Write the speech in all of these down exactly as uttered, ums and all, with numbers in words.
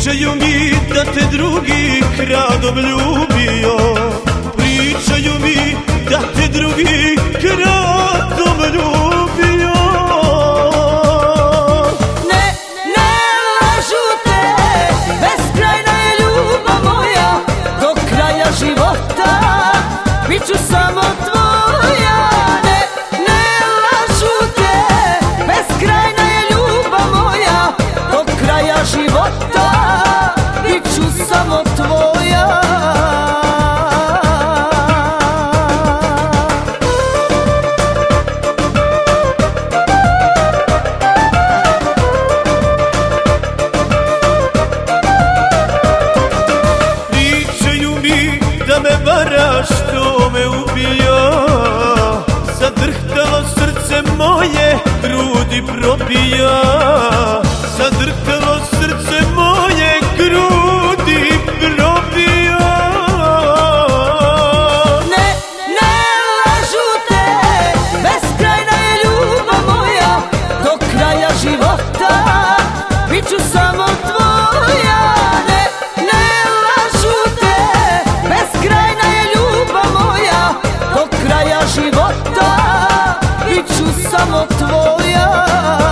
Pričaju mi da te drugi kradom ljubio, pričaju mi da te drugi kradom ljubio. Ne, ne lažu te, beskrajna je ljubav moja, do kraja života bit ću samo tvoja. Ne, ne lažu te, beskrajna je ljubav moja, do kraja života bit ću samo tvoja. Pričaju mi da me varaš, što me ubija, zadrhtalo srce moje, grudi probija. Zadrhtalo srce moje, grudi probija. Ne, ne lažu te, beskrajna je ljubav moja, do kraja života bit ću samo tvoja. Ne, ne lažu te, beskrajna je ljubav moja, do kraja života bit ću samo tvoja.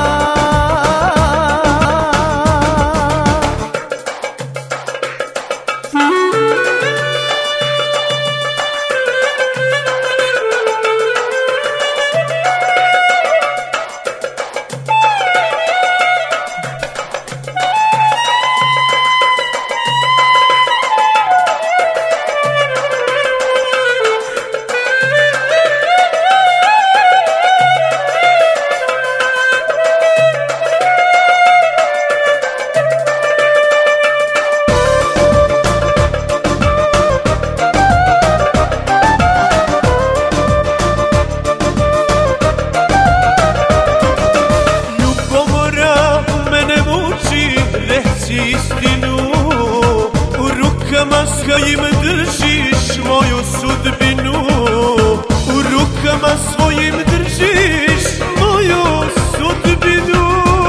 Istinu, u rukama svojim držiš moju sudbinu, u rukama svojim držiš moju sudbinu.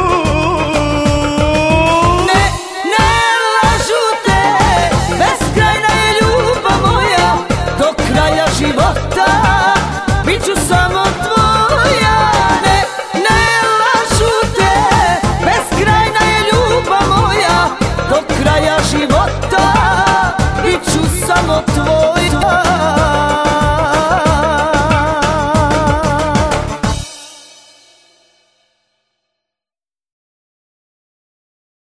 Ne, ne lažu te, beskrajna je ljubav moja, do kraja života